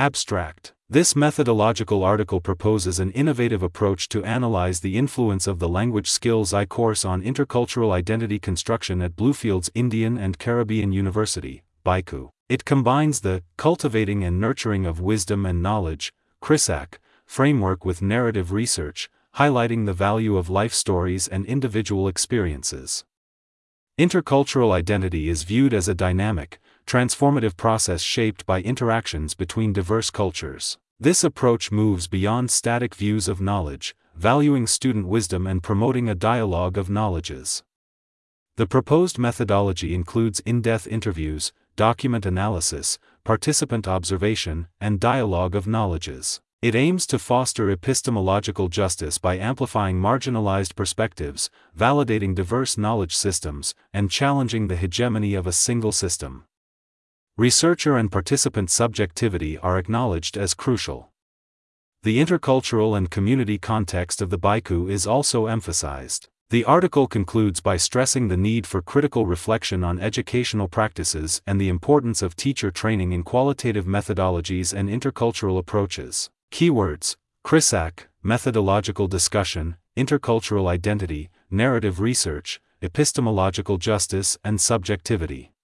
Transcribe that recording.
Abstract. This methodological article proposes an innovative approach to analyze the influence of the Language Skills I course on intercultural identity construction at Bluefields Indian and Caribbean University, BICU. It combines the Cultivating and Nurturing of Wisdom and Knowledge (CRISAC) framework with narrative research, highlighting the value of life stories and individual experiences. Intercultural identity is viewed as a dynamic, transformative process shaped by interactions between diverse cultures. This approach moves beyond static views of knowledge, valuing student wisdom and promoting a dialogue of knowledges. The proposed methodology includes in-depth interviews, document analysis, participant observation, and dialogue of knowledges. It aims to foster epistemological justice by amplifying marginalized perspectives, validating diverse knowledge systems, and challenging the hegemony of a single system. Researcher and participant subjectivity are acknowledged as crucial. The intercultural and community context of the BICU is also emphasized. The article concludes by stressing the need for critical reflection on educational practices and the importance of teacher training in qualitative methodologies and intercultural approaches. Keywords: CRISAC, methodological discussion, intercultural identity, narrative research, epistemological justice, and subjectivity.